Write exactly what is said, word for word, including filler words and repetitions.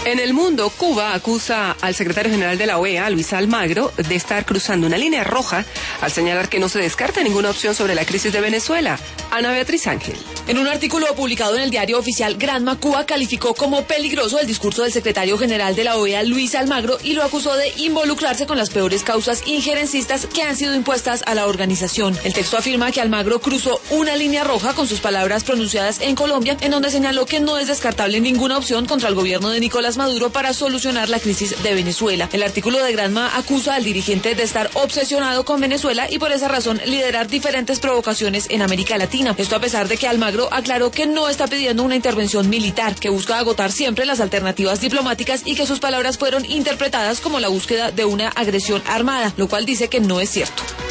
En el mundo, Cuba acusa al secretario general de la O E A, Luis Almagro, de estar cruzando una línea roja al señalar que no se descarta ninguna opción sobre la crisis de Venezuela. Ana Beatriz Ángel. En un artículo publicado en el diario oficial Granma, Cuba calificó como peligroso el discurso del secretario general de la O E A, Luis Almagro, y lo acusó de involucrarse con las peores causas injerencistas que han sido impuestas a la organización. El texto afirma que Almagro cruzó una línea roja con sus palabras pronunciadas en Colombia, en donde señaló que no es descartable ninguna opción contra el gobierno de Nicolás Maduro para solucionar la crisis de Venezuela. El artículo de Granma acusa al dirigente de estar obsesionado con Venezuela y por esa razón liderar diferentes provocaciones en América Latina. Esto a pesar de que Almagro aclaró que no está pidiendo una intervención militar, que busca agotar siempre las alternativas diplomáticas y que sus palabras fueron interpretadas como la búsqueda de una agresión armada, lo cual dice que no es cierto.